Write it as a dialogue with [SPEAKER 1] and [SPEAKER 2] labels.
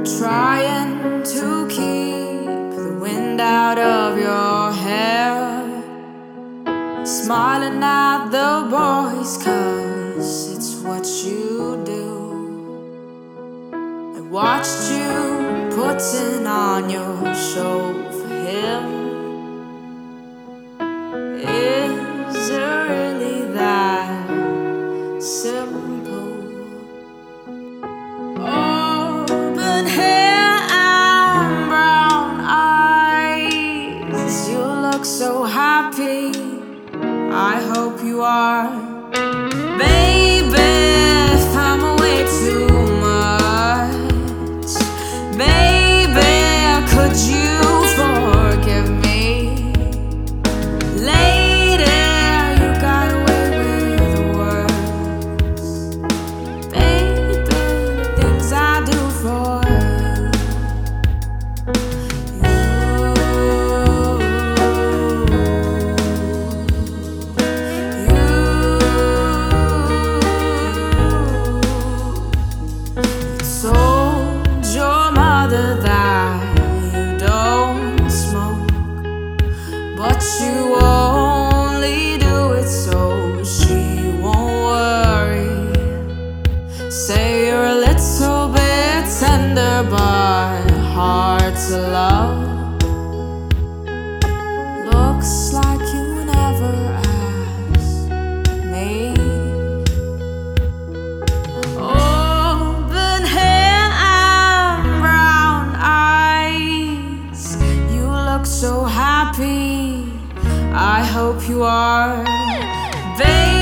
[SPEAKER 1] Trying to keep the wind out of your hair, smiling at the boys 'cause it's what you do. I watched you putting on your show for him. Is it really that simple? Open hair and brown eyes, you look so happy. I hope you are. Baby, if I'm away too much, baby, could you forgive me? Lady, you got away with the words. Baby, the things I do for you. Told your mother that you don't smoke, but you only do it so she won't worry. Say you're a little bit tender but hard to love. Looks like you never asked me. Open hair and brown eyes, you look so happy. I hope you are, baby.